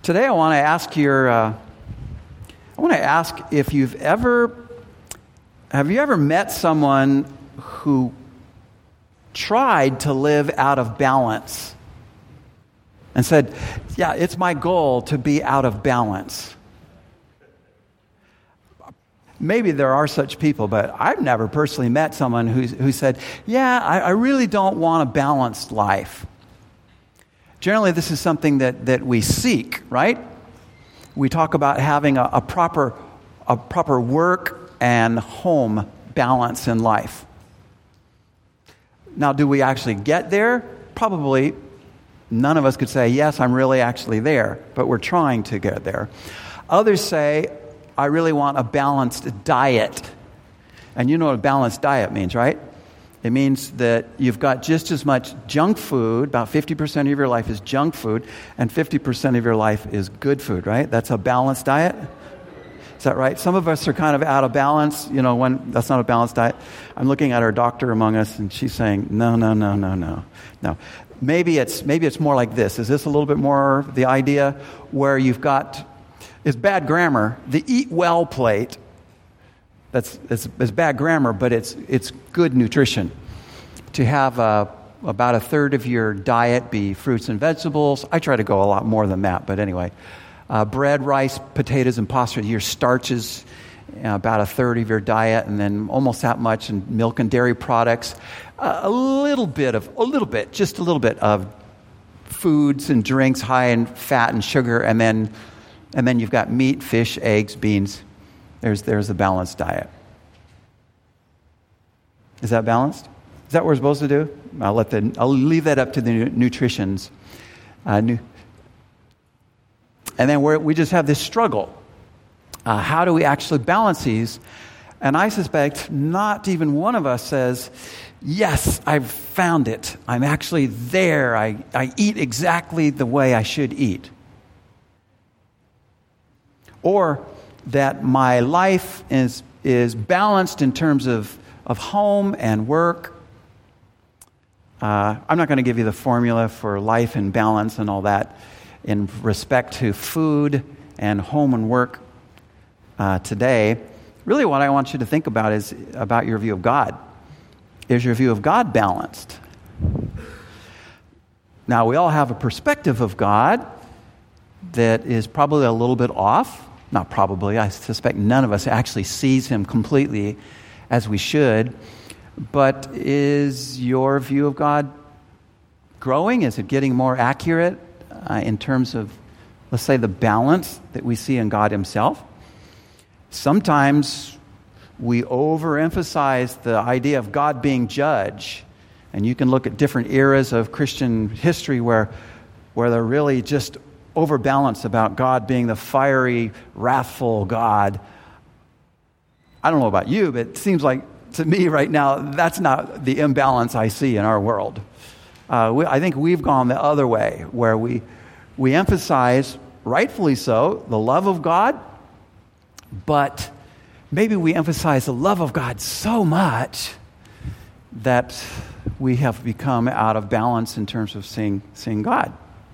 Today I want to ask if have you ever met someone who tried to live out of balance and said, yeah, it's my goal to be out of balance. Maybe there are such people, but I've never personally met someone who said, yeah, I really don't want a balanced life. Generally, this is something that we seek, right? We talk about having a proper work and home balance in life. Now, do we actually get there? Probably none of us could say, yes, I'm really actually there, but we're trying to get there. Others say, I really want a balanced diet. And you know what a balanced diet means, right? It means that you've got just as much junk food, about 50% of your life is junk food, and 50% of your life is good food, right? That's a balanced diet? Is that right? Some of us are kind of out of balance, when that's not a balanced diet. I'm looking at our doctor among us, and she's saying, no. Maybe it's more like this. Is this a little bit more the idea where you've got, it's bad grammar, the eat well plate. It's bad grammar, but it's good nutrition. To have about a third of your diet be fruits and vegetables. I try to go a lot more than that, but anyway. Bread, rice, potatoes, and pasta, your starches, about a third of your diet, and then almost that much in milk and dairy products. Just a little bit of foods and drinks high in fat and sugar, and then you've got meat, fish, eggs, beans. There's a balanced diet. Is that balanced? Is that what we're supposed to do? I'll leave that up to the nutritionists. And then we just have this struggle. How do we actually balance these? And I suspect not even one of us says, yes, I've found it. I'm actually there. I eat exactly the way I should eat. Or that my life is balanced in terms of home and work. I'm not going to give you the formula for life and balance and all that in respect to food and home and work today. Really what I want you to think about is about your view of God. Is your view of God balanced? Now, we all have a perspective of God that is probably a little bit off. Not probably, I suspect none of us actually sees him completely as we should. But is your view of God growing? Is it getting more accurate in terms of, let's say, the balance that we see in God himself? Sometimes we overemphasize the idea of God being judge. And you can look at different eras of Christian history where they're really just overbalanced about God being the fiery, wrathful God. I don't know about you, but it seems like to me right now, that's not the imbalance I see in our world. I think we've gone the other way, where we emphasize, rightfully so, the love of God, but maybe we emphasize the love of God so much that we have become out of balance in terms of seeing God.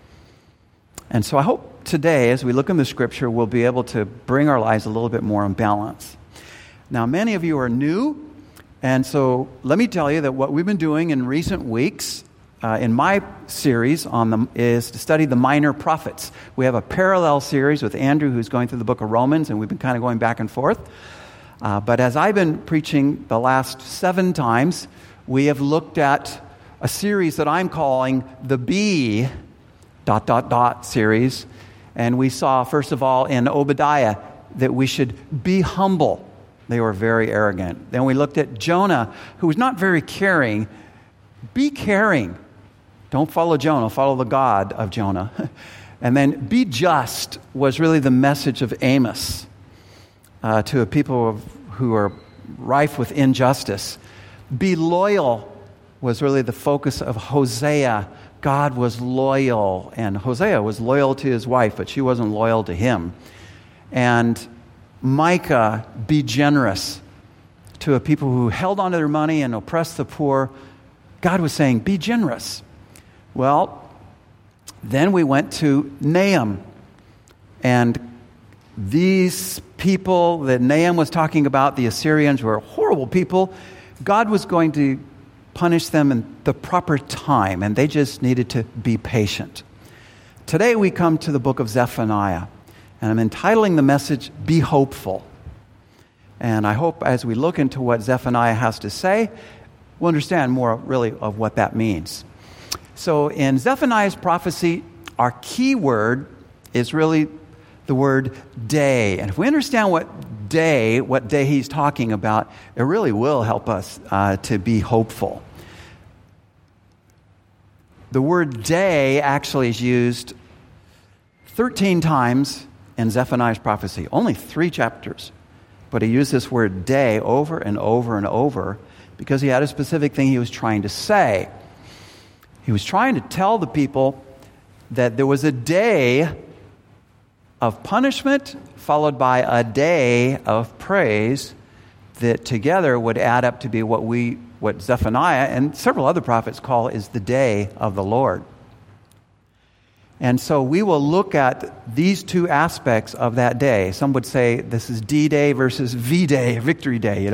And so I hope today, as we look in the Scripture, we'll be able to bring our lives a little bit more in balance. Now, many of you are new, and so let me tell you that what we've been doing in recent weeks in my series is to study the minor prophets. We have a parallel series with Andrew, who's going through the book of Romans, and we've been kind of going back and forth. But as I've been preaching the last 7 times, we have looked at a series that I'm calling the B... series. And we saw, first of all, in Obadiah, that we should be humble. They were very arrogant. Then we looked at Jonah, who was not very caring. Be caring. Don't follow Jonah, follow the God of Jonah. And then be just was really the message of Amos to a people who are rife with injustice. Be loyal was really the focus of Hosea. God was loyal, and Hosea was loyal to his wife, but she wasn't loyal to him. And Micah, be generous to a people who held onto their money and oppressed the poor. God was saying, be generous. Well, then we went to Nahum, And these people that Nahum was talking about, the Assyrians, were horrible people. God was going to punish them in the proper time, and they just needed to be patient. Today we come to the book of Zephaniah, and I'm entitling the message, Be Hopeful. And I hope as we look into what Zephaniah has to say, we'll understand more really of what that means. So in Zephaniah's prophecy, our key word is really the word day. And if we understand what day he's talking about, it really will help us to be hopeful. The word day actually is used 13 times in Zephaniah's prophecy, only 3 chapters. But he used this word day over and over and over because he had a specific thing he was trying to say. He was trying to tell the people that there was a day of punishment followed by a day of praise that together would add up to be what Zephaniah and several other prophets call is the day of the Lord. And so we will look at these 2 aspects of that day. Some would say this is D-Day versus V-Day, Victory Day,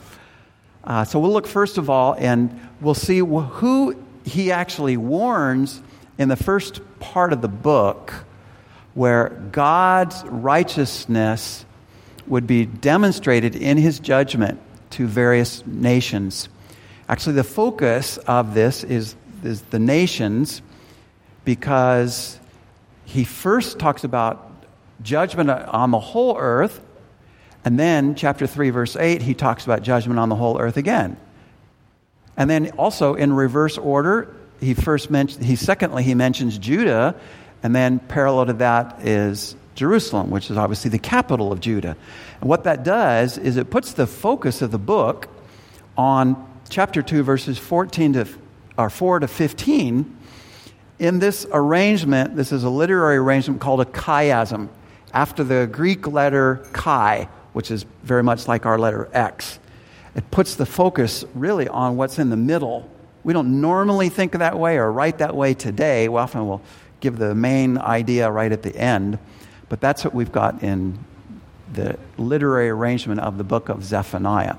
So we'll look first of all, and we'll see who he actually warns in the first part of the book, where God's righteousness would be demonstrated in his judgment to various nations. Actually, the focus of this is the nations, because he first talks about judgment on the whole earth, and then chapter 3, verse 8, he talks about judgment on the whole earth again. And then also in reverse order, he mentions Judah, and then parallel to that is Jerusalem, which is obviously the capital of Judah. And what that does is it puts the focus of the book on chapter 2, verses 4 to 15. In this arrangement, this is a literary arrangement called a chiasm, after the Greek letter chi, which is very much like our letter X. It puts the focus really on what's in the middle. We don't normally think that way or write that way today. We often will give the main idea right at the end, but that's what we've got in the literary arrangement of the book of Zephaniah.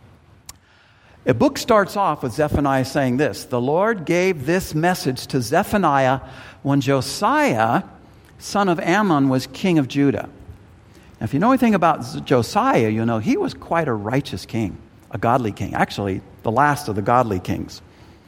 A book starts off with Zephaniah saying this: the Lord gave this message to Zephaniah when Josiah, son of Ammon, was king of Judah. Now, if you know anything about Josiah, you know he was quite a righteous king, a godly king, actually the last of the godly kings.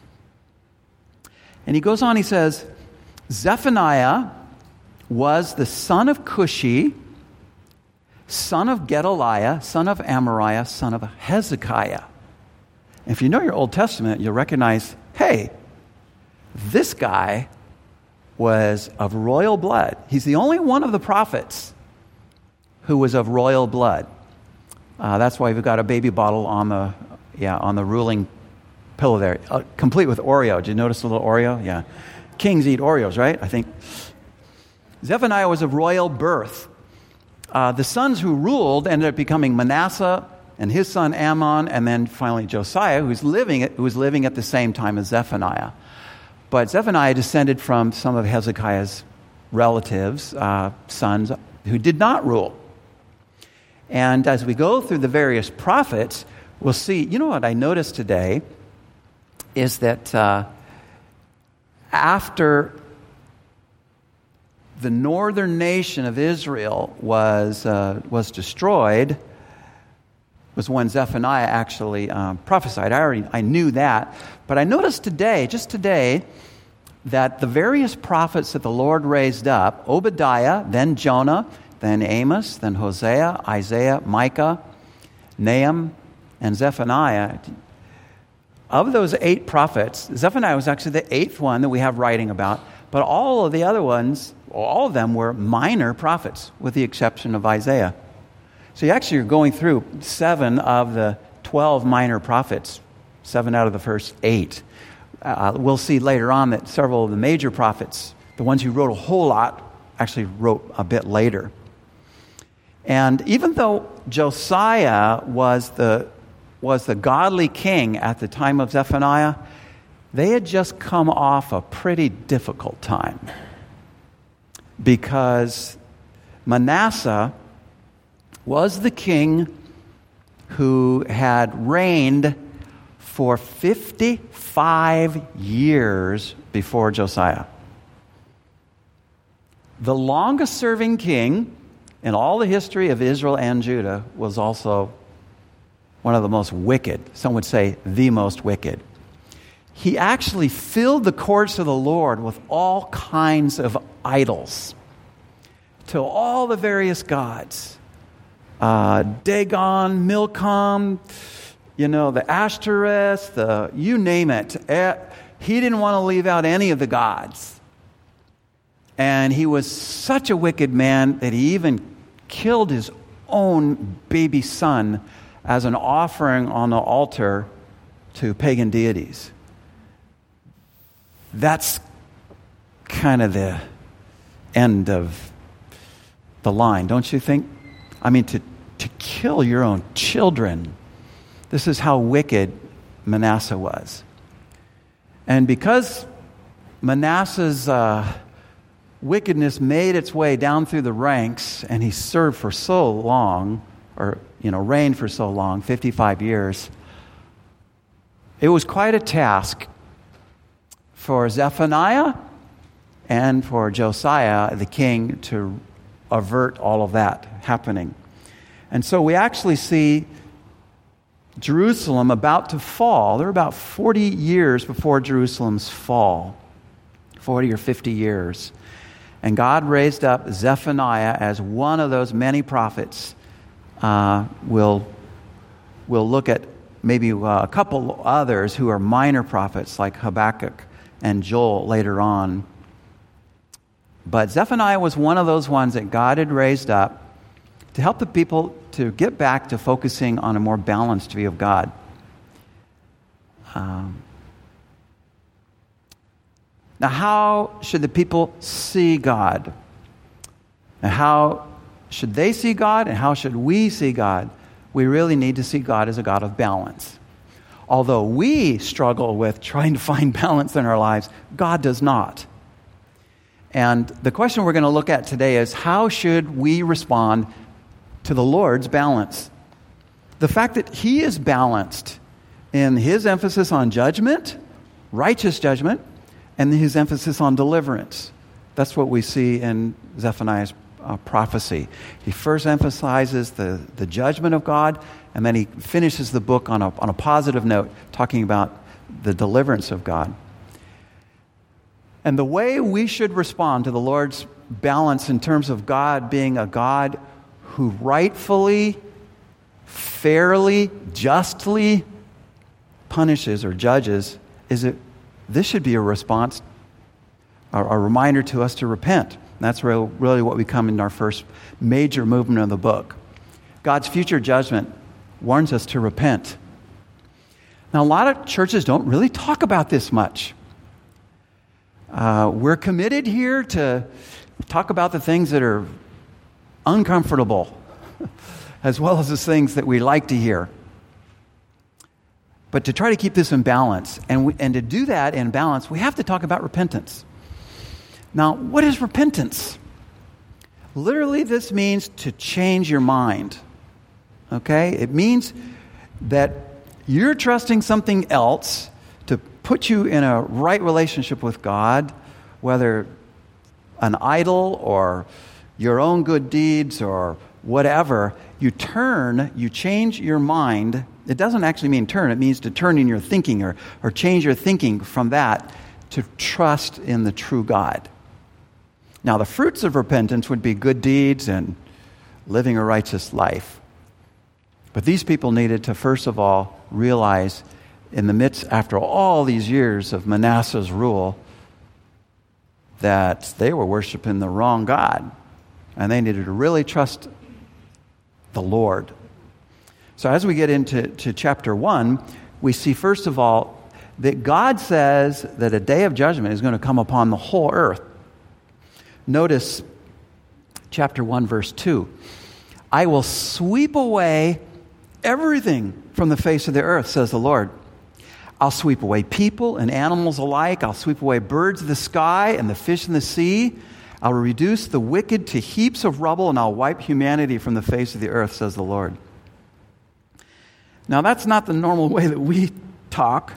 And he goes on, he says, Zephaniah was the son of Cushi, son of Gedaliah, son of Amariah, son of Hezekiah. If you know your Old Testament, you'll recognize, hey, this guy was of royal blood. He's the only one of the prophets who was of royal blood. That's why we've got a baby bottle on the ruling pillow there, complete with Oreo. Did you notice the little Oreo? Yeah. Kings eat Oreos, right? I think. Zephaniah was of royal birth. The sons who ruled ended up becoming Manasseh and his son Ammon, and then finally Josiah, who was living at the same time as Zephaniah. But Zephaniah descended from some of Hezekiah's relatives, sons, who did not rule. And as we go through the various prophets, we'll see, you know what I noticed today is that after the northern nation of Israel was destroyed, was when Zephaniah actually prophesied. I knew that. But I noticed just today, that the various prophets that the Lord raised up, Obadiah, then Jonah, then Amos, then Hosea, Isaiah, Micah, Nahum, and Zephaniah, of those 8 prophets, Zephaniah was actually the 8th one that we have writing about, but all of the other ones, all of them were minor prophets, with the exception of Isaiah. So you actually are going through 7 of the 12 minor prophets, 7 out of the first 8. We'll see later on that several of the major prophets, the ones who wrote a whole lot, actually wrote a bit later. And even though Josiah was the godly king at the time of Zephaniah, they had just come off a pretty difficult time, because Manasseh was the king who had reigned for 55 years before Josiah. The longest serving king in all the history of Israel and Judah was also one of the most wicked. Some would say the most wicked. He actually filled the courts of the Lord with all kinds of idols to all the various gods. Dagon, Milcom, the Ashtoreth, you name it. He didn't want to leave out any of the gods. And he was such a wicked man that he even killed his own baby son as an offering on the altar to pagan deities. That's kind of the end of the line, don't you think? I mean, to kill your own children. This is how wicked Manasseh was. And because Manasseh's wickedness made its way down through the ranks, and he served for so long, or reigned for so long, 55 years, it was quite a task for Zephaniah and for Josiah, the king, to avert all of that happening. And so we actually see Jerusalem about to fall. They're about 40 years before Jerusalem's fall, 40 or 50 years. And God raised up Zephaniah as one of those many prophets. We'll look at maybe a couple others who are minor prophets like Habakkuk and Joel later on. But Zephaniah was one of those ones that God had raised up to help the people to get back to focusing on a more balanced view of God. Now, how should the people see God? And how should they see God, and how should we see God? We really need to see God as a God of balance. Although we struggle with trying to find balance in our lives, God does not. And the question we're going to look at today is, how should we respond to the Lord's balance? The fact that He is balanced in His emphasis on judgment, righteous judgment, and His emphasis on deliverance. That's what we see in Zephaniah's prophecy. He first emphasizes the judgment of God, and then he finishes the book on a positive note, talking about the deliverance of God. And the way we should respond to the Lord's balance in terms of God being a God who rightfully, fairly, justly punishes or judges is that this should be a response, a reminder to us to repent. And that's really what we come in our first major movement of the book. God's future judgment warns us to repent. Now, a lot of churches don't really talk about this much. We're committed here to talk about the things that are uncomfortable, as well as the things that we like to hear. But to try to keep this in balance, and to do that in balance, we have to talk about repentance. Now, what is repentance? Literally, this means to change your mind. Okay? It means that you're trusting something else to put you in a right relationship with God, whether an idol or your own good deeds or whatever. You change your mind. It doesn't actually mean turn. It means to turn in your thinking or change your thinking from that to trust in the true God. Now, the fruits of repentance would be good deeds and living a righteous life. But these people needed to, first of all, realize in the midst, after all these years of Manasseh's rule, that they were worshiping the wrong God. And they needed to really trust the Lord. So as we get into chapter 1, we see, first of all, that God says that a day of judgment is going to come upon the whole earth. Notice chapter 1, verse 2. I will sweep away everything from the face of the earth, says the Lord. I'll sweep away people and animals alike. I'll sweep away birds of the sky and the fish in the sea. I'll reduce the wicked to heaps of rubble, and I'll wipe humanity from the face of the earth, says the Lord. Now, that's not the normal way that we talk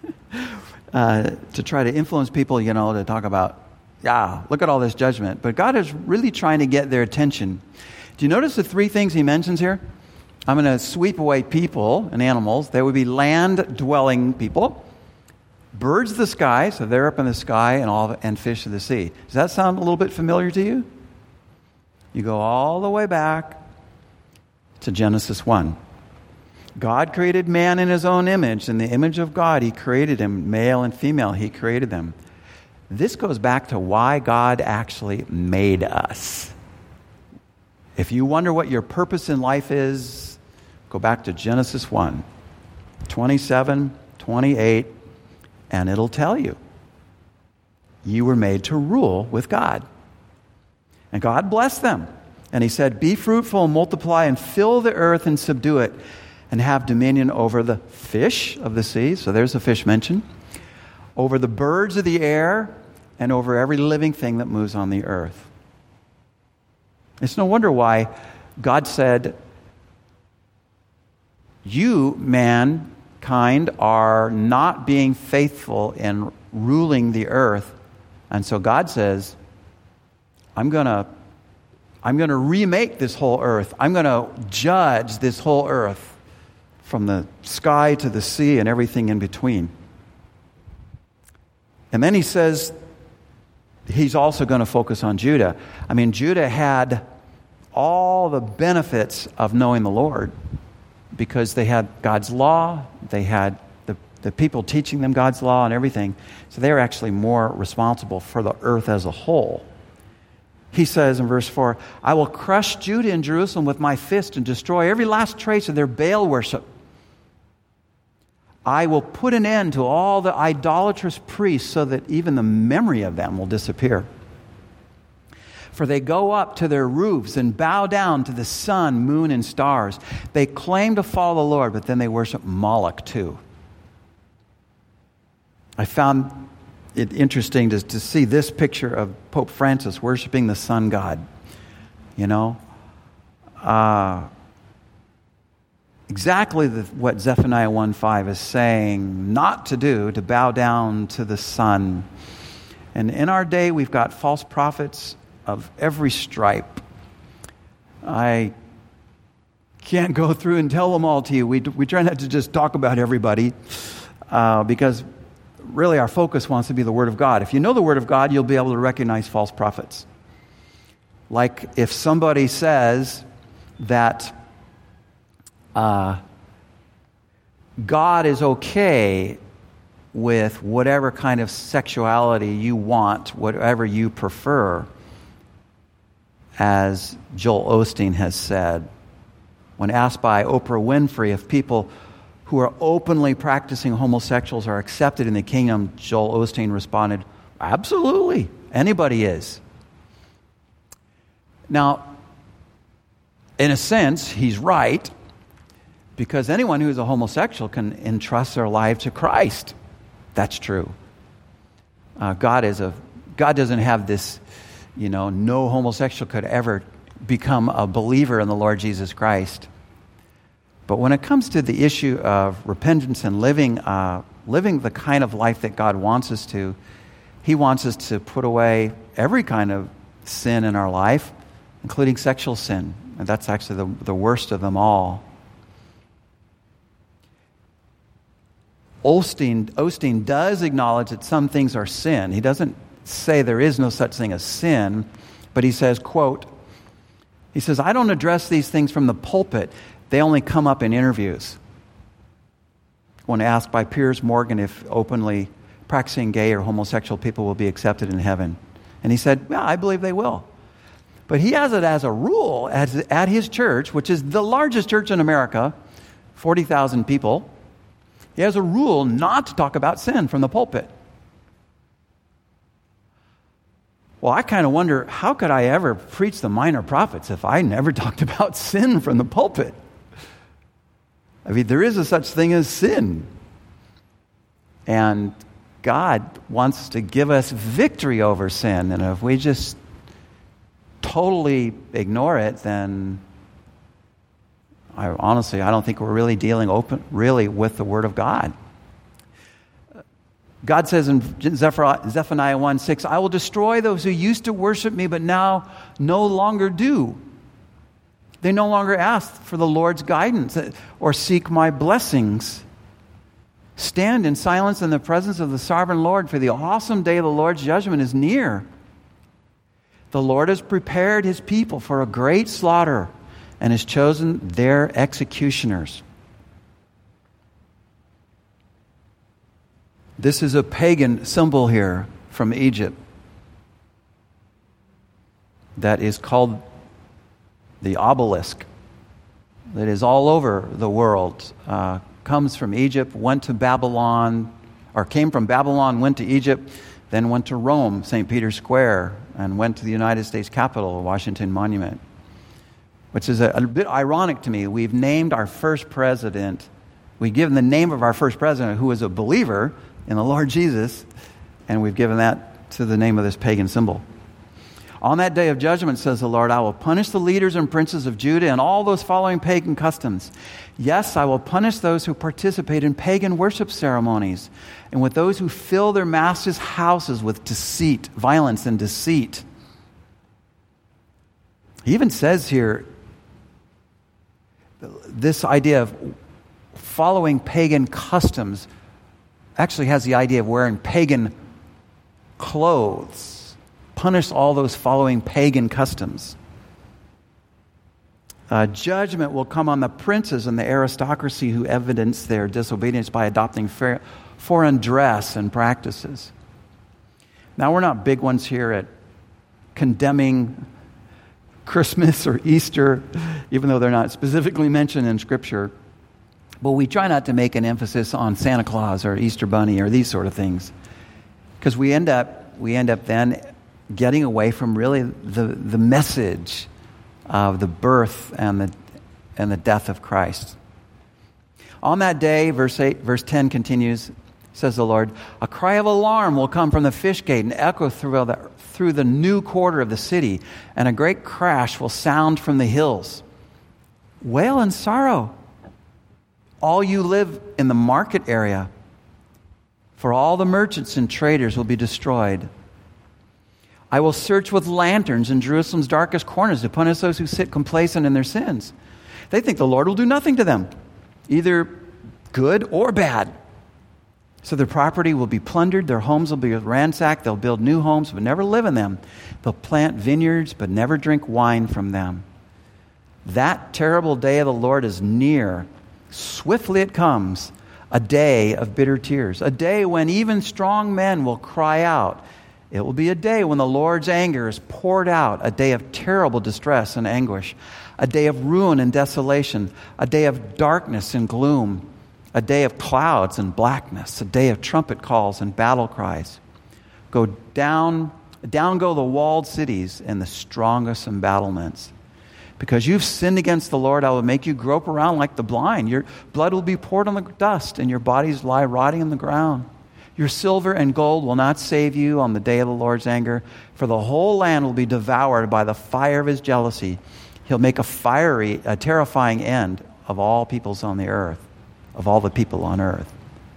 to try to influence people, to talk about, look at all this judgment. But God is really trying to get their attention. Do you notice the three things he mentions here? I'm going to sweep away people and animals. They would be land-dwelling people. Birds of the sky, so they're up in the sky, and fish of the sea. Does that sound a little bit familiar to you? You go all the way back to Genesis 1. God created man in his own image. In the image of God, he created him. Male and female, he created them. This goes back to why God actually made us. If you wonder what your purpose in life is, go back to Genesis 1, 27, 28, and it'll tell you. You were made to rule with God. And God blessed them. And he said, be fruitful and multiply and fill the earth and subdue it and have dominion over the fish of the sea. So there's a fish mentioned. Over the birds of the air and over every living thing that moves on the earth. It's no wonder why God said, you, mankind, are not being faithful in ruling the earth. And so God says, I'm going to remake this whole earth. I'm going to judge this whole earth from the sky to the sea and everything in between. And then he says he's also going to focus on Judah. I mean, Judah had all the benefits of knowing the Lord because they had God's law, they had the people teaching them God's law and everything. So they were actually more responsible for the earth as a whole. He says in verse 4, I will crush Judah and Jerusalem with my fist and destroy every last trace of their Baal worship. I will put an end to all the idolatrous priests so that even the memory of them will disappear. For they go up to their roofs and bow down to the sun, moon, and stars. They claim to follow the Lord, but then they worship Moloch too. I found it interesting to see this picture of Pope Francis worshiping the sun god. Exactly what Zephaniah 1:5 is saying not to do, to bow down to the sun. And in our day, we've got false prophets of every stripe. I can't go through and tell them all to you. We try not to just talk about everybody because really our focus wants to be the Word of God. If you know the Word of God, you'll be able to recognize false prophets. Like if somebody says that God is okay with whatever kind of sexuality you want, whatever you prefer, as Joel Osteen has said. When asked by Oprah Winfrey if people who are openly practicing homosexuals are accepted in the kingdom, Joel Osteen responded, absolutely, anybody is. Now, in a sense, he's right, because anyone who is a homosexual can entrust their life to Christ. That's true. God doesn't have this, no homosexual could ever become a believer in the Lord Jesus Christ. But when it comes to the issue of repentance and living the kind of life that God wants us to, He wants us to put away every kind of sin in our life, including sexual sin. And that's actually the worst of them all. Osteen does acknowledge that some things are sin. He doesn't say there is no such thing as sin, but he says, quote, he says, I don't address these things from the pulpit. They only come up in interviews. When asked by Piers Morgan if openly practicing gay or homosexual people will be accepted in heaven. And he said, yeah, I believe they will. But he has it as a rule at his church, which is the largest church in America, 40,000 people. He has a rule not to talk about sin from the pulpit. Well, I kind of wonder, how could I ever preach the minor prophets if I never talked about sin from the pulpit? I mean, there is a such thing as sin. And God wants to give us victory over sin. And if we just totally ignore it, then I don't think we're really dealing with the Word of God. God says in Zephaniah 1:6, I will destroy those who used to worship me, but now no longer do. They no longer ask for the Lord's guidance or seek my blessings. Stand in silence in the presence of the sovereign Lord, for the awesome day of the Lord's judgment is near. The Lord has prepared his people for a great slaughter and has chosen their executioners. This is a pagan symbol here from Egypt that is called the obelisk, that is all over the world. Comes from Egypt, went to Babylon, or came from Babylon, went to Egypt, then went to Rome, St. Peter's Square, and went to the United States Capitol, Washington Monument, which is a bit ironic to me. We've named our first president, we've given the name of our first president who was a believer in the Lord Jesus, and we've given that to the name of this pagan symbol. On that day of judgment, says the Lord, I will punish the leaders and princes of Judah and all those following pagan customs. Yes, I will punish those who participate in pagan worship ceremonies and with those who fill their masters' houses with deceit, violence and deceit. He even says here, this idea of following pagan customs actually has the idea of wearing pagan clothes. Punish all those following pagan customs. Judgment will come on the princes and the aristocracy who evidence their disobedience by adopting foreign dress and practices. Now, we're not big ones here at condemning Christmas or Easter, even though they're not specifically mentioned in Scripture. But we try not to make an emphasis on Santa Claus or Easter Bunny or these sort of things, because we end up then getting away from really the message of the birth and the death of Christ. On that day, verse 10 continues, says the Lord, a cry of alarm will come from the fish gate and echo through the new quarter of the city, and a great crash will sound from the hills. Wail and sorrow, all you live in the market area, for all the merchants and traders will be destroyed. I will search with lanterns in Jerusalem's darkest corners to punish those who sit complacent in their sins. They think the Lord will do nothing to them, either good or bad. So their property will be plundered, their homes will be ransacked, they'll build new homes but never live in them. They'll plant vineyards but never drink wine from them. That terrible day of the Lord is near. Swiftly it comes, a day of bitter tears, a day when even strong men will cry out. It will be a day when the Lord's anger is poured out, a day of terrible distress and anguish, a day of ruin and desolation, a day of darkness and gloom, a day of clouds and blackness, a day of trumpet calls and battle cries. Go down go the walled cities and the strongest embattlements. Because you've sinned against the Lord, I will make you grope around like the blind. Your blood will be poured on the dust, and your bodies lie rotting on the ground. Your silver and gold will not save you on the day of the Lord's anger, for the whole land will be devoured by the fire of his jealousy. He'll make a terrifying end of all peoples on the earth, of all the people on earth.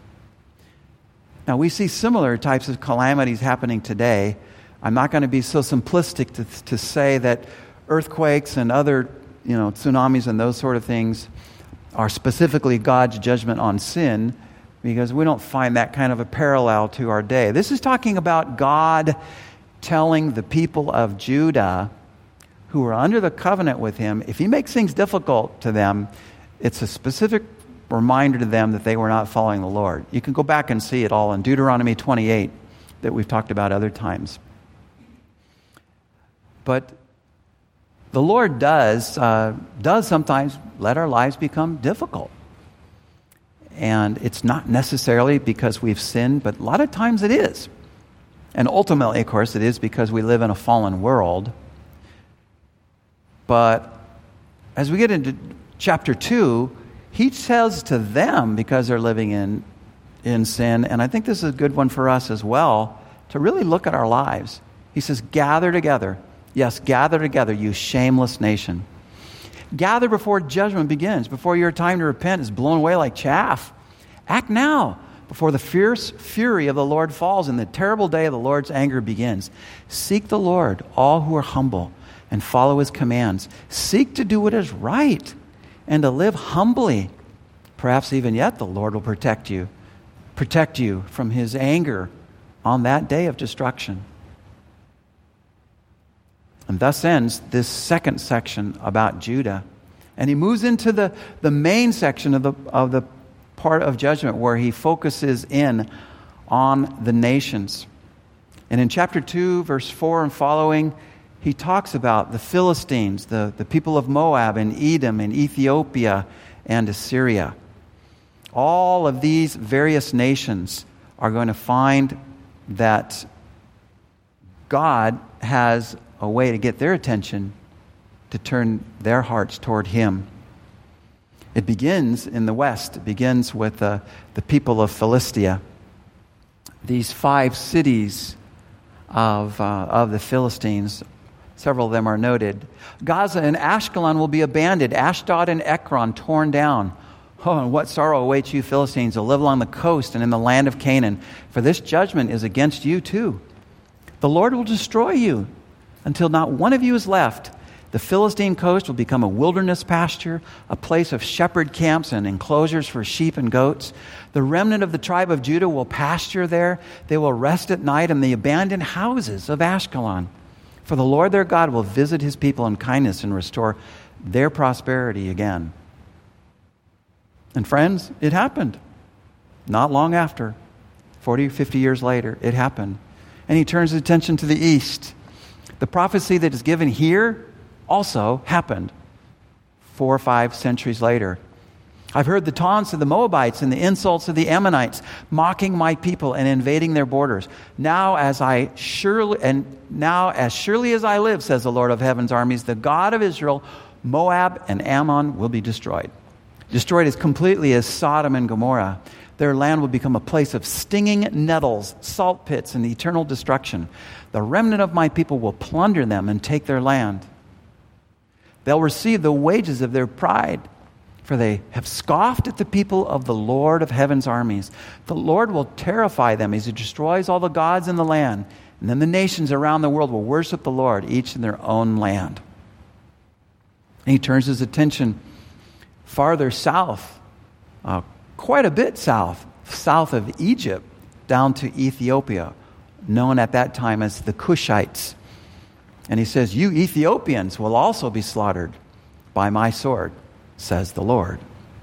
Now, we see similar types of calamities happening today. I'm not going to be so simplistic to say that earthquakes and other, tsunamis and those sort of things are specifically God's judgment on sin, because we don't find that kind of a parallel to our day. This is talking about God telling the people of Judah who are under the covenant with him, if he makes things difficult to them, it's a specific reminder to them that they were not following the Lord. You can go back and see it all in Deuteronomy 28 that we've talked about other times. But the Lord does sometimes let our lives become difficult. And it's not necessarily because we've sinned, but a lot of times it is. And ultimately, of course, it is because we live in a fallen world. But as we get into chapter 2, he says to them, because they're living in sin, and I think this is a good one for us as well, to really look at our lives. He says, gather together, Yes, gather together, you shameless nation. Gather before judgment begins, before your time to repent is blown away like chaff. Act now, before the fierce fury of the Lord falls and the terrible day of the Lord's anger begins. Seek the Lord, all who are humble, and follow his commands. Seek to do what is right and to live humbly. Perhaps even yet the Lord will protect you from his anger on that day of destruction. And thus ends this second section about Judah. And he moves into the main section of the part of judgment where he focuses in on the nations. And in chapter 2, verse 4 and following, he talks about the Philistines, the people of Moab and Edom and Ethiopia and Assyria. All of these various nations are going to find that God has a way to get their attention, to turn their hearts toward him. It begins in the west. It begins with the people of Philistia. These 5 cities of the Philistines, several of them are noted. Gaza and Ashkelon will be abandoned. Ashdod and Ekron torn down. Oh, and what sorrow awaits you Philistines who live along the coast and in the land of Canaan. For this judgment is against you too. The Lord will destroy you until not one of you is left. The Philistine coast will become a wilderness pasture, a place of shepherd camps and enclosures for sheep and goats. The remnant of the tribe of Judah will pasture there. They will rest at night in the abandoned houses of Ashkelon. For the Lord their God will visit his people in kindness and restore their prosperity again. And friends, it happened. Not long after, 40, 50 years later, it happened. And he turns his attention to the east. The prophecy that is given here also happened 4 or 5 centuries later. I've heard the taunts of the Moabites and the insults of the Ammonites, mocking my people and invading their borders. Now as surely as I live, says the Lord of heaven's armies, the God of Israel, Moab and Ammon will be destroyed. Destroyed as completely as Sodom and Gomorrah. Their land will become a place of stinging nettles, salt pits, and eternal destruction. The remnant of my people will plunder them and take their land. They'll receive the wages of their pride, for they have scoffed at the people of the Lord of heaven's armies. The Lord will terrify them as he destroys all the gods in the land, and then the nations around the world will worship the Lord, each in their own land. And he turns his attention farther south, quite a bit south of Egypt, down to Ethiopia, known at that time as the Cushites. And he says, you Ethiopians will also be slaughtered by my sword, says the Lord.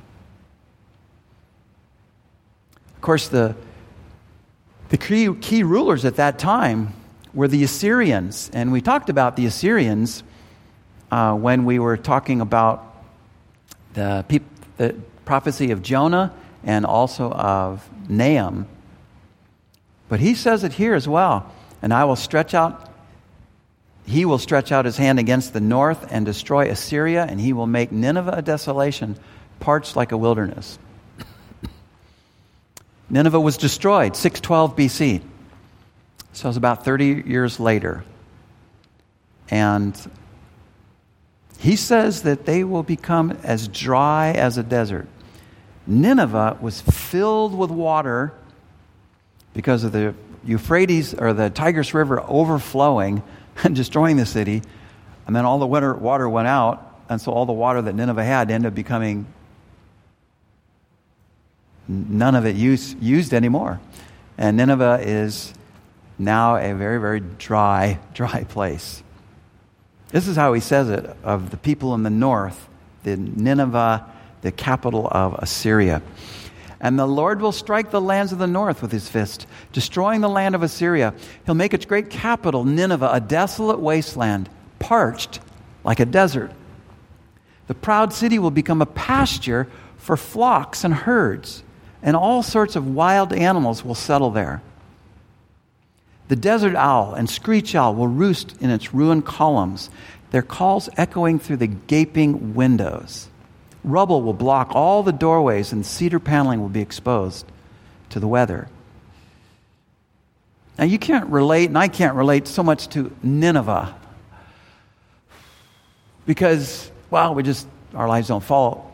Of course, the key rulers at that time were the Assyrians. And we talked about the Assyrians when we were talking about the prophecy of Jonah and also of Nahum. But he says it here as well. And he will stretch out his hand against the north and destroy Assyria, and he will make Nineveh a desolation, parched like a wilderness. Nineveh was destroyed, 612 BC. So it was about 30 years later. And he says that they will become as dry as a desert. Nineveh was filled with water because of the Euphrates or the Tigris River overflowing and destroying the city. And then all the water went out, and so all the water that Nineveh had ended up becoming none of it used anymore. And Nineveh is now a very, very dry place. This is how he says it of the people in the north, the Nineveh, the capital of Assyria. And the Lord will strike the lands of the north with his fist, destroying the land of Assyria. He'll make its great capital, Nineveh, a desolate wasteland, parched like a desert. The proud city will become a pasture for flocks and herds, and all sorts of wild animals will settle there. The desert owl and screech owl will roost in its ruined columns, their calls echoing through the gaping windows. Rubble will block all the doorways, and cedar paneling will be exposed to the weather. Now, you can't relate, and I can't relate so much to Nineveh, Because, well, our lives don't fall.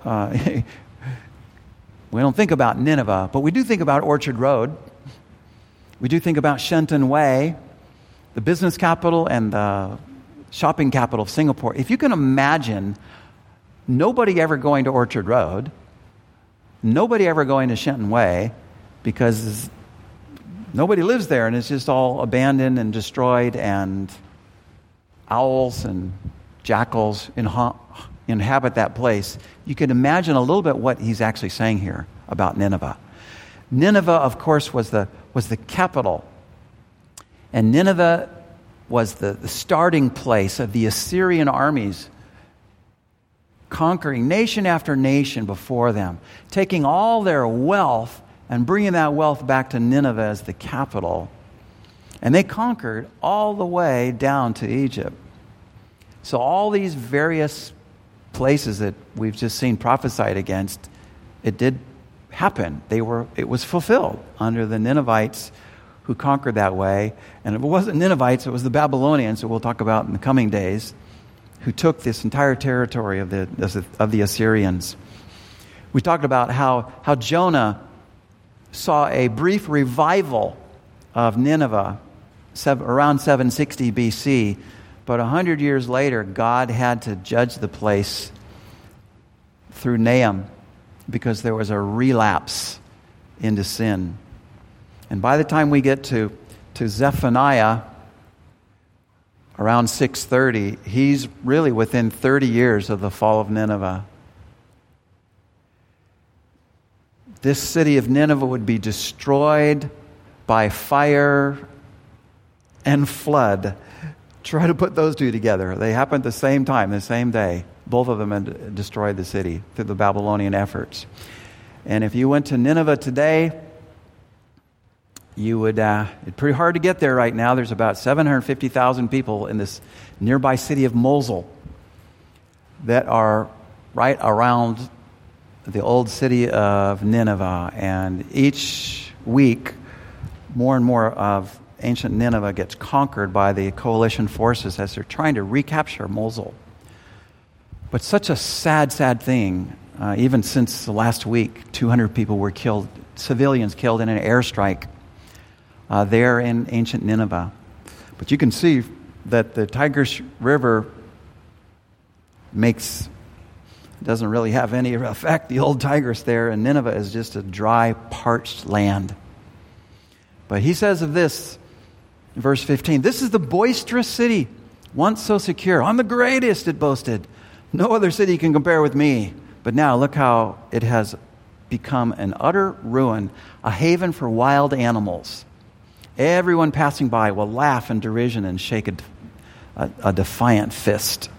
We don't think about Nineveh, but we do think about Orchard Road. We do think about Shenton Way, the business capital and the shopping capital of Singapore. If you can imagine nobody ever going to Orchard Road, nobody ever going to Shenton Way, because nobody lives there and it's just all abandoned and destroyed, and owls and jackals inhabit that place. You can imagine a little bit what he's actually saying here about Nineveh. Nineveh, of course, was the capital. And Nineveh was the starting place of the Assyrian armies, conquering nation after nation before them, taking all their wealth and bringing that wealth back to Nineveh as the capital. And they conquered all the way down to Egypt. So all these various places that we've just seen prophesied against, it did happen. It was fulfilled under the Ninevites who conquered that way. And if it wasn't Ninevites, it was the Babylonians, that we'll talk about in the coming days, who took this entire territory of the Assyrians. We talked about how Jonah saw a brief revival of Nineveh around 760 BC, but 100 years later, God had to judge the place through Nahum because there was a relapse into sin. And by the time we get to Zephaniah, around 630, he's really within 30 years of the fall of Nineveh. This city of Nineveh would be destroyed by fire and flood. Try to put those two together. They happened at the same time, the same day. Both of them had destroyed the city through the Babylonian efforts. And if you went to Nineveh today, it's pretty hard to get there right now. There's about 750,000 people in this nearby city of Mosul that are right around the old city of Nineveh. And each week, more and more of ancient Nineveh gets conquered by the coalition forces as they're trying to recapture Mosul. But such a sad, sad thing. Even since the last week, 200 people were killed, civilians killed in an airstrike there in ancient Nineveh. But you can see that the Tigris River doesn't really have any effect. The old Tigris there in Nineveh is just a dry, parched land. But he says of this, in verse 15, "This is the boisterous city, once so secure. I'm the greatest," it boasted. "No other city can compare with me." But now look how it has become an utter ruin, a haven for wild animals. Everyone passing by will laugh in derision and shake a defiant fist.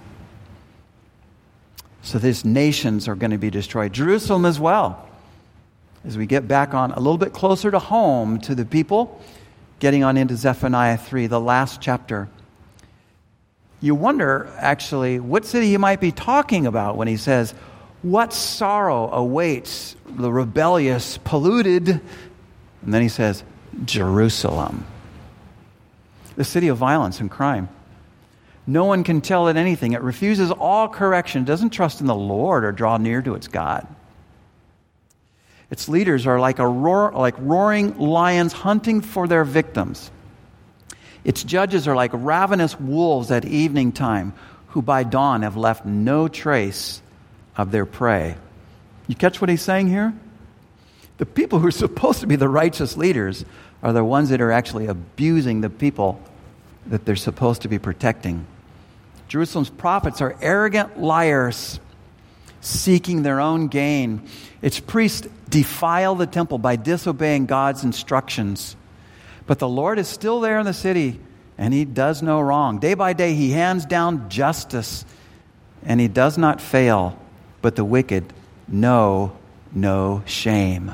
So these nations are going to be destroyed. Jerusalem as well. As we get back on a little bit closer to home to the people, getting on into Zephaniah 3, the last chapter. You wonder, actually, what city he might be talking about when he says, "What sorrow awaits the rebellious, polluted," and then he says, "Jerusalem." The city of violence and crime. No one can tell it anything. It refuses all correction. It doesn't trust in the Lord or draw near to its God. Its leaders are like roaring lions hunting for their victims. Its judges are like ravenous wolves at evening time, who by dawn have left no trace of their prey. You catch what he's saying here? The people who are supposed to be the righteous leaders are the ones that are actually abusing the people that they're supposed to be protecting. Jerusalem's prophets are arrogant liars, seeking their own gain. Its priests defile the temple by disobeying God's instructions. But the Lord is still there in the city, and he does no wrong. Day by day he hands down justice, and he does not fail. But the wicked know no shame.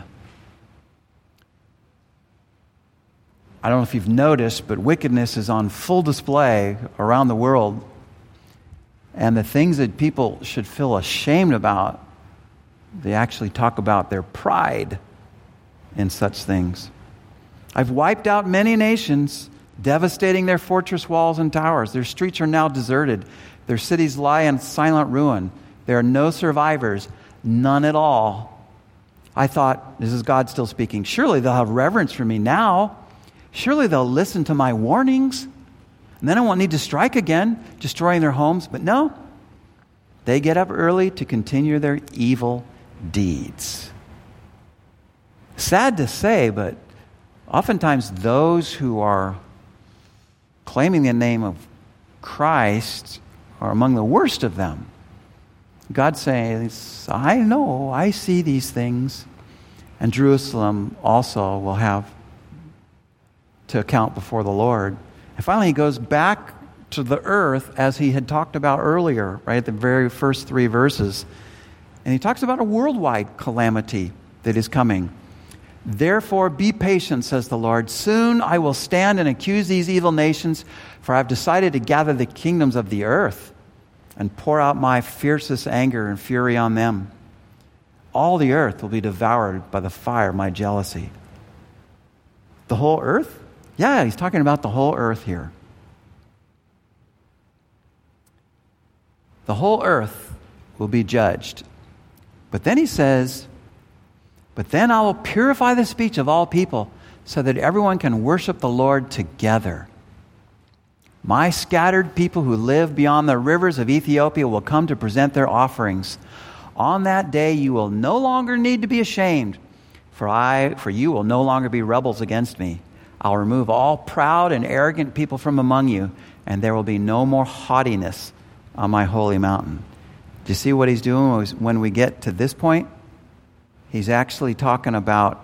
I don't know if you've noticed, but wickedness is on full display around the world. And the things that people should feel ashamed about, they actually talk about their pride in such things. "I've wiped out many nations, devastating their fortress walls and towers. Their streets are now deserted. Their cities lie in silent ruin. There are no survivors, none at all. I thought, this is God still speaking. Surely they'll have reverence for me now. Surely they'll listen to my warnings. And then I won't need to strike again, destroying their homes. But no, they get up early to continue their evil deeds. Sad to say, but oftentimes those who are claiming the name of Christ are among the worst of them. God says, I know, I see these things, and Jerusalem also will have to account before the Lord. And finally, he goes back to the earth as he had talked about earlier, right at the very first 3 verses. And he talks about a worldwide calamity that is coming. Therefore, be patient, says the Lord. Soon I will stand and accuse these evil nations, for I have decided to gather the kingdoms of the earth and pour out my fiercest anger and fury on them. All the earth will be devoured by the fire of my jealousy. The whole earth? Yeah, he's talking about the whole earth here. The whole earth will be judged. But then he says, but then I will purify the speech of all people so that everyone can worship the Lord together. My scattered people who live beyond the rivers of Ethiopia will come to present their offerings. On that day you will no longer need to be ashamed, for you will no longer be rebels against me. I'll remove all proud and arrogant people from among you, and there will be no more haughtiness on my holy mountain. Do you see what he's doing when we get to this point? He's actually talking about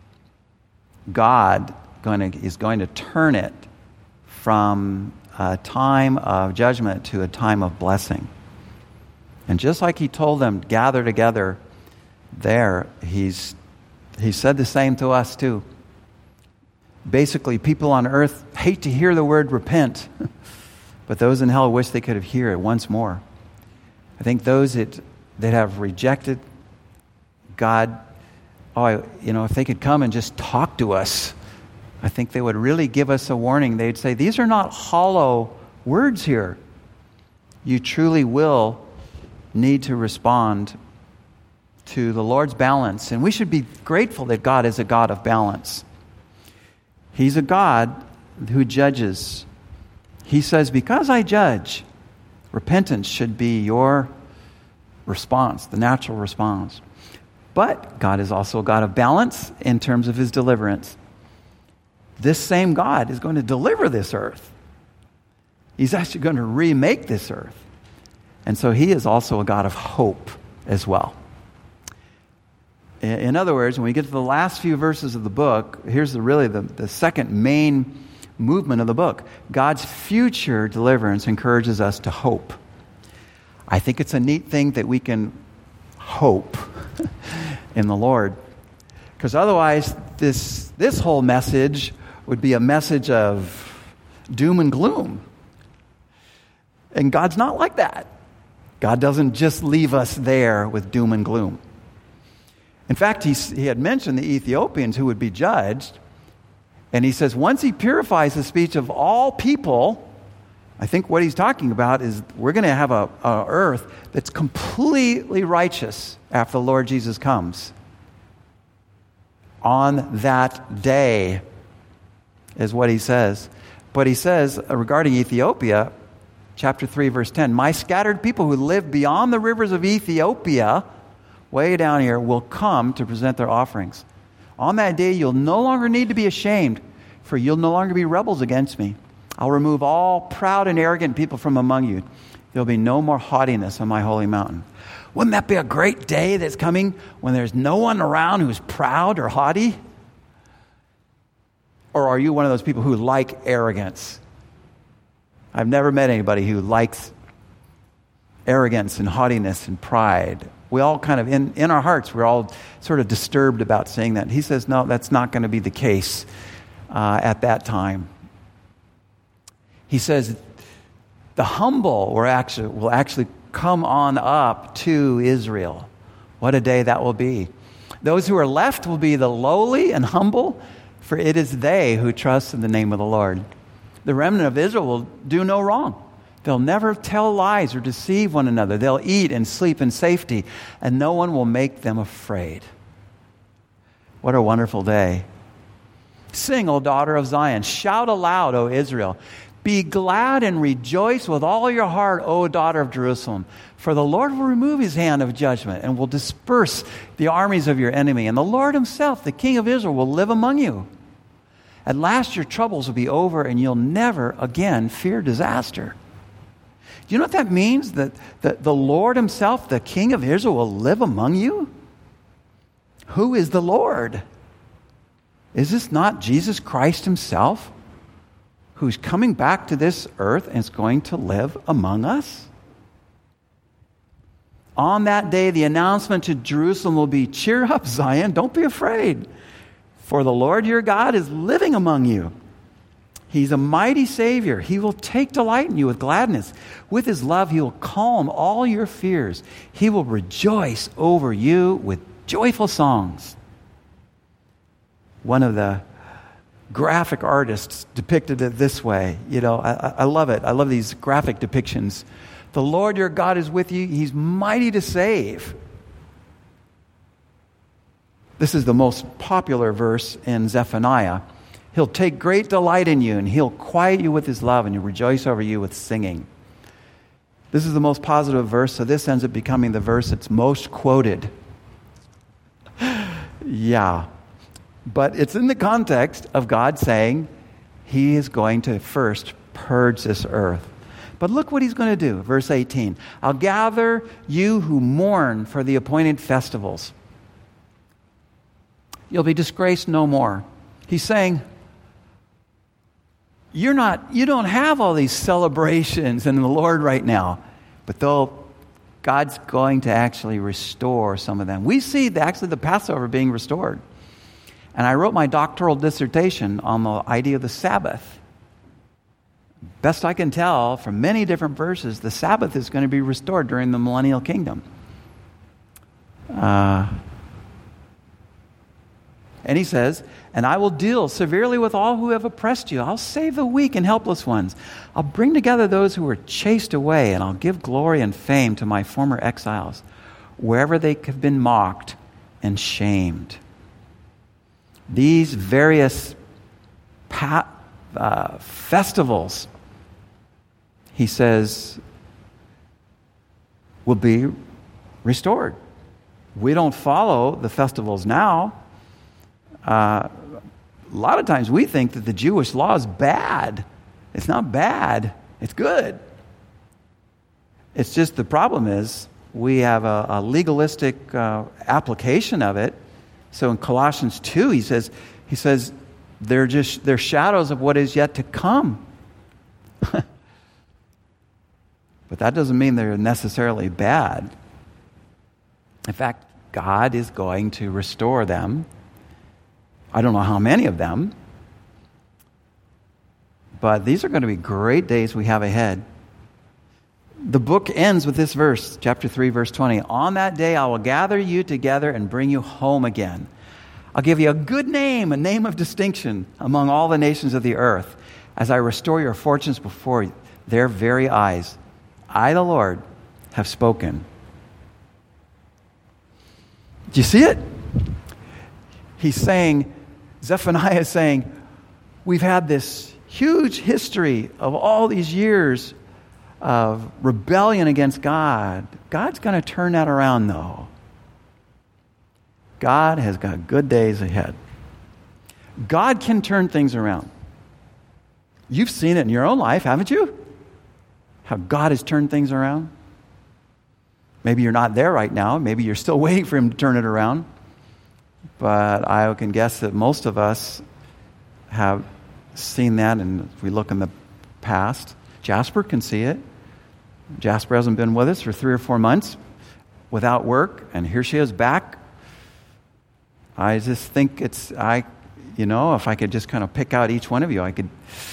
God is going to turn it from a time of judgment to a time of blessing. And just like he told them, gather together there, he said the same to us too. Basically, people on earth hate to hear the word repent, but those in hell wish they could hear it once more. I think those that have rejected God, if they could come and just talk to us, I think they would really give us a warning. They'd say, these are not hollow words here. You truly will need to respond to the Lord's balance. And we should be grateful that God is a God of balance. He's a God who judges. He says, because I judge, repentance should be your response, the natural response. But God is also a God of balance in terms of his deliverance. This same God is going to deliver this earth. He's actually going to remake this earth. And so he is also a God of hope as well. In other words, when we get to the last few verses of the book, here's the second main movement of the book. God's future deliverance encourages us to hope. I think it's a neat thing that we can hope in the Lord. Because otherwise, this whole message would be a message of doom and gloom. And God's not like that. God doesn't just leave us there with doom and gloom. In fact, he had mentioned the Ethiopians who would be judged. And he says, once he purifies the speech of all people, I think what he's talking about is we're going to have a earth that's completely righteous after the Lord Jesus comes. On that day is what he says. But he says regarding Ethiopia, chapter 3, verse 10, my scattered people who live beyond the rivers of Ethiopia, way down here, will come to present their offerings. On that day, you'll no longer need to be ashamed, for you'll no longer be rebels against me. I'll remove all proud and arrogant people from among you. There'll be no more haughtiness on my holy mountain. Wouldn't that be a great day that's coming when there's no one around who's proud or haughty? Or are you one of those people who like arrogance? I've never met anybody who likes arrogance and haughtiness and pride. We all kind of, in our hearts, we're all sort of disturbed about saying that. He says, no, that's not going to be the case at that time. He says, the humble will actually come on up to Israel. What a day that will be. Those who are left will be the lowly and humble, for it is they who trust in the name of the Lord. The remnant of Israel will do no wrong. They'll never tell lies or deceive one another. They'll eat and sleep in safety, and no one will make them afraid. What a wonderful day. Sing, O daughter of Zion. Shout aloud, O Israel. Be glad and rejoice with all your heart, O daughter of Jerusalem. For the Lord will remove his hand of judgment and will disperse the armies of your enemy. And the Lord himself, the King of Israel, will live among you. At last your troubles will be over, and you'll never again fear disaster. Do you know what that means? That the Lord himself, the King of Israel, will live among you? Who is the Lord? Is this not Jesus Christ himself, who's coming back to this earth and is going to live among us? On that day, the announcement to Jerusalem will be, cheer up, Zion, don't be afraid. For the Lord your God is living among you. He's a mighty Savior. He will take delight in you with gladness. With his love, he will calm all your fears. He will rejoice over you with joyful songs. One of the graphic artists depicted it this way. I love it. I love these graphic depictions. The Lord your God is with you. He's mighty to save. This is the most popular verse in Zephaniah. He'll take great delight in you, and he'll quiet you with his love, and he'll rejoice over you with singing. This is the most positive verse, so this ends up becoming the verse that's most quoted. Yeah. But it's in the context of God saying he is going to first purge this earth. But look what he's going to do. Verse 18. I'll gather you who mourn for the appointed festivals. You'll be disgraced no more. He's saying, you don't have all these celebrations in the Lord right now. But God's going to actually restore some of them. We see the Passover being restored. And I wrote my doctoral dissertation on the idea of the Sabbath. Best I can tell from many different verses, the Sabbath is going to be restored during the millennial kingdom. And he says, and I will deal severely with all who have oppressed you. I'll save the weak and helpless ones. I'll bring together those who were chased away, and I'll give glory and fame to my former exiles, wherever they have been mocked and shamed. These various festivals, he says, will be restored. We don't follow the festivals now. A lot of times we think that the Jewish law is bad. It's not bad. It's good. It's just the problem is we have a legalistic application of it. So in Colossians 2, he says they're shadows of what is yet to come. But that doesn't mean they're necessarily bad. In fact, God is going to restore them. I don't know how many of them, but these are going to be great days we have ahead. The book ends with this verse, chapter 3, verse 20. On that day I will gather you together and bring you home again. I'll give you a good name, a name of distinction among all the nations of the earth, as I restore your fortunes before their very eyes. I, the Lord, have spoken. Do you see it? Zephaniah is saying, we've had this huge history of all these years of rebellion against God. God's going to turn that around, though. God has got good days ahead. God can turn things around. You've seen it in your own life, haven't you? How God has turned things around. Maybe you're not there right now. Maybe you're still waiting for him to turn it around. But I can guess that most of us have seen that, and if we look in the past, Jasper can see it. Jasper hasn't been with us for 3 or 4 months without work, and here she is back. I just think if I could just kind of pick out each one of you, I could.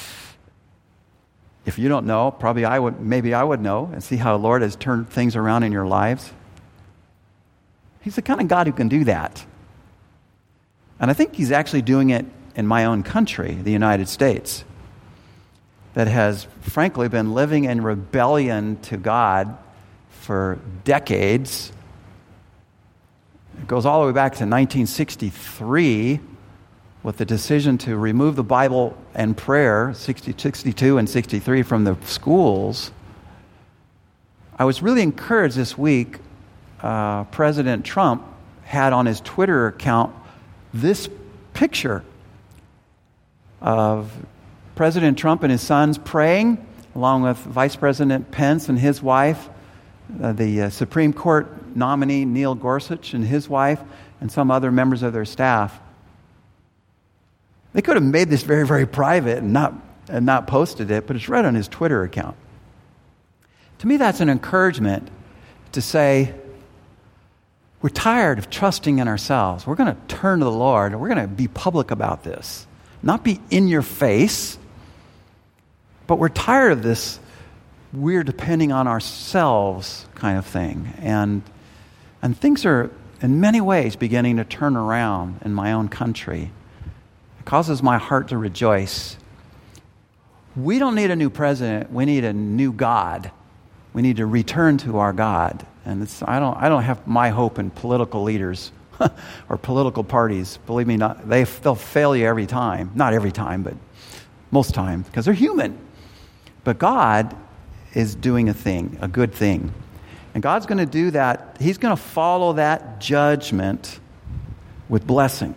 If you don't know, maybe I would know and see how the Lord has turned things around in your lives. He's the kind of God who can do that. And I think he's actually doing it in my own country, the United States. that has frankly been living in rebellion to God for decades. It goes all the way back to 1963 with the decision to remove the Bible and prayer, 62 and 63, from the schools. I was really encouraged this week. President Trump had on his Twitter account this picture of President Trump and his sons praying, along with Vice President Pence and his wife, the Supreme Court nominee Neil Gorsuch and his wife, and some other members of their staff. They could have made this very, very private and not posted it, but it's right on his Twitter account. To me, that's an encouragement to say, we're tired of trusting in ourselves. We're going to turn to the Lord, and we're going to be public about this. Not be in your face, but we're tired of this we're depending on ourselves kind of thing. And things are, in many ways, beginning to turn around in my own country. It causes my heart to rejoice. We don't need a new president. We need a new God. We need to return to our God. And I don't have my hope in political leaders or political parties. Believe me, they'll fail you every time. Not every time, but most times, because they're human. But God is doing a good thing. And God's going to do that. He's going to follow that judgment with blessing.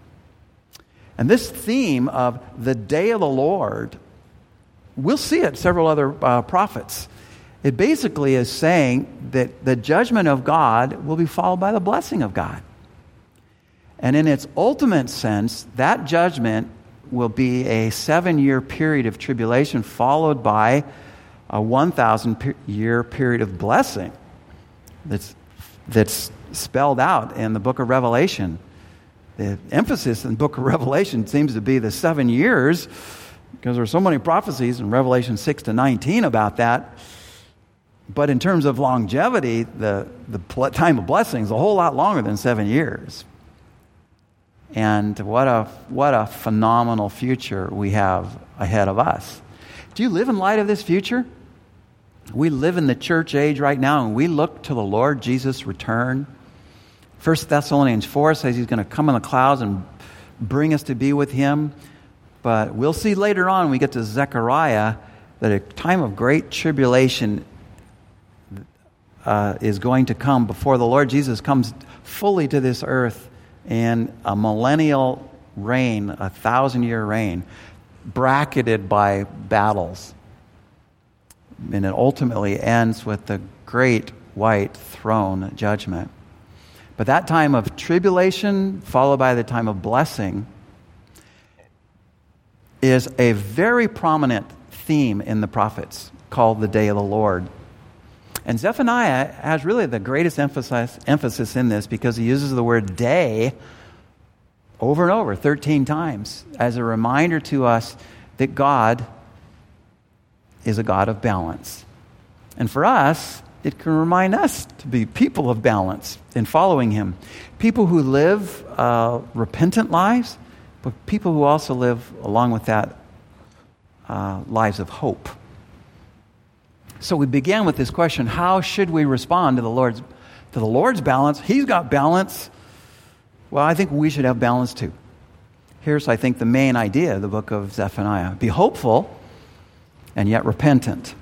And this theme of the day of the Lord, we'll see it several other prophets. It basically is saying that the judgment of God will be followed by the blessing of God. And in its ultimate sense, that judgment will be a 7-year period of tribulation followed by a 1,000-year period of blessing that's spelled out in the book of Revelation. The emphasis in the book of Revelation seems to be the 7 years, because there are so many prophecies in Revelation 6 to 19 about that. But in terms of longevity, the time of blessing is a whole lot longer than 7 years. And what a phenomenal future we have ahead of us. Do you live in light of this future? We live in the church age right now, and we look to the Lord Jesus' return. 1 Thessalonians 4 says he's going to come in the clouds and bring us to be with him. But we'll see later on when we get to Zechariah that a time of great tribulation is going to come before the Lord Jesus comes fully to this earth in a millennial reign, a 1,000-year reign, bracketed by battles. And it ultimately ends with the great white throne judgment. But that time of tribulation, followed by the time of blessing, is a very prominent theme in the prophets called the day of the Lord. And Zephaniah has really the greatest emphasis in this, because he uses the word day over and over, 13 times, as a reminder to us that God is a God of balance. And for us, it can remind us to be people of balance in following him. People who live repentant lives, but people who also live along with that lives of hope. So we began with this question: how should we respond to the Lord's balance? He's got balance. Well, I think we should have balance too. Here's, I think, the main idea of the book of Zephaniah: be hopeful and yet repentant.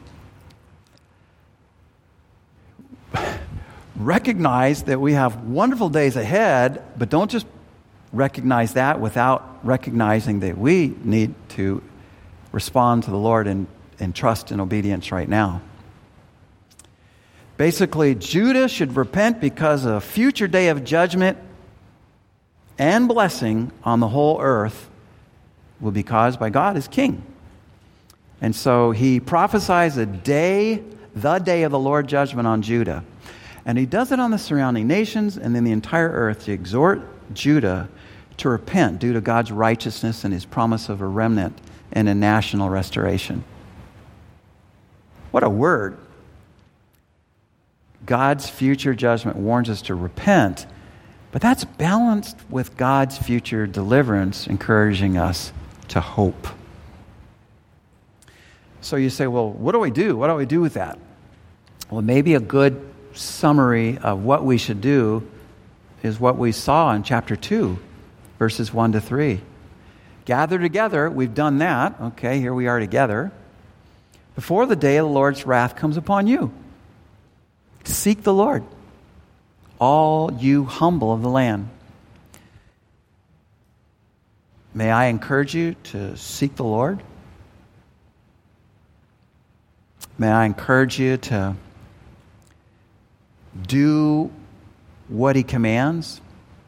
Recognize that we have wonderful days ahead, but don't just recognize that without recognizing that we need to respond to the Lord in trust and obedience right now. Basically, Judah should repent because a future day of judgment and blessing on the whole earth will be caused by God as king. And so he prophesies the day of the Lord judgment on Judah. And he does it on the surrounding nations and then the entire earth to exhort Judah to repent due to God's righteousness and his promise of a remnant and a national restoration. What a word. God's future judgment warns us to repent, but that's balanced with God's future deliverance, encouraging us to hope. So you say, well, what do we do? What do we do with that? Well, maybe a good summary of what we should do is what we saw in chapter 2, verses 1 to 3. Gather together, we've done that. Okay, here we are together. Before the day of the Lord's wrath comes upon you. Seek the Lord, all you humble of the land. May I encourage you to seek the Lord? May I encourage you to do what He commands?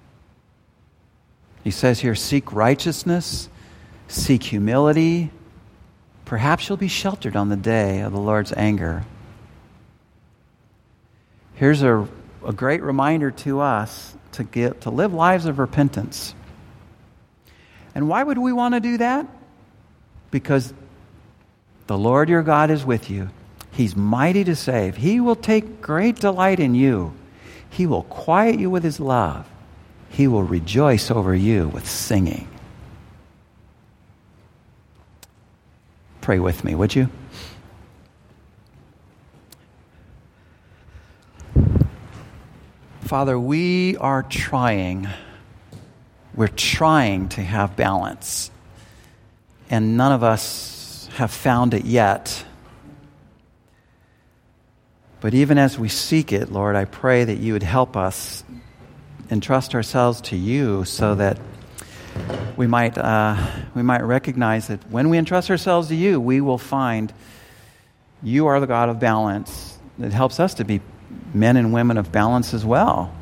He says here, seek righteousness, seek humility. Perhaps you'll be sheltered on the day of the Lord's anger. Here's a great reminder to us to live lives of repentance. And why would we want to do that? Because the Lord your God is with you. He's mighty to save. He will take great delight in you. He will quiet you with His love. He will rejoice over you with singing. Pray with me, would you? Father, we're trying to have balance, and none of us have found it yet. But even as we seek it, Lord, I pray that you would help us entrust ourselves to you so that we might recognize that when we entrust ourselves to you, we will find you are the God of balance. It helps us to be men and women of balance as well.